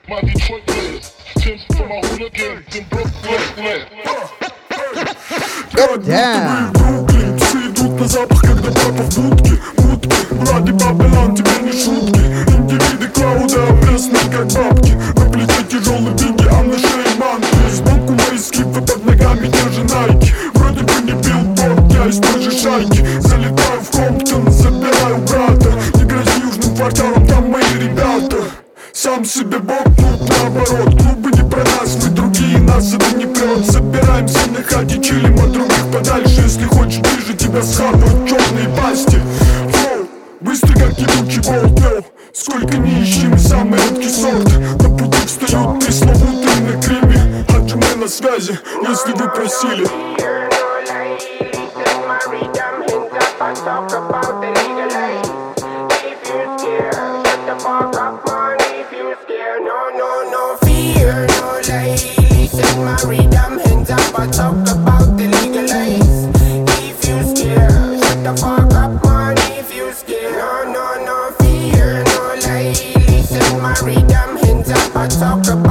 my Detroit players. Pimps for my hooligans in Brooklyn. Damn. Бруклин, все идут на запах, когда папа в будке. Мутки, Влади Бабелан, теперь не шутки. Индивиды Клауда, опресные как бабки. На плече тяжелый бинги, а на шее манки. Сбоку мои скифы, под ногами держи найки. Вроде бы не билборд, я из той же шайки. Залетаю в Комптон, забираю брата. Не грози южным кварталом, там мои ребята. Сам себе бог, тут наоборот. Клубы не про нас, мы другие, нас это не прет. Собираемся на хате, чилим от других подальше. Если хочешь ближе, тебя схапают черные пасти. Флоу, быстро как ебучий болт, йоу. Сколько не ищи, мы самый редкий сорт. На пути встают пресловутые на криме. Хаджимы на связи, если вы просили. I talk about the legalize. If you scared, shut the fuck up, man. If you scared, no fear, no lie. Listen, my rhythm, hands up. I talk about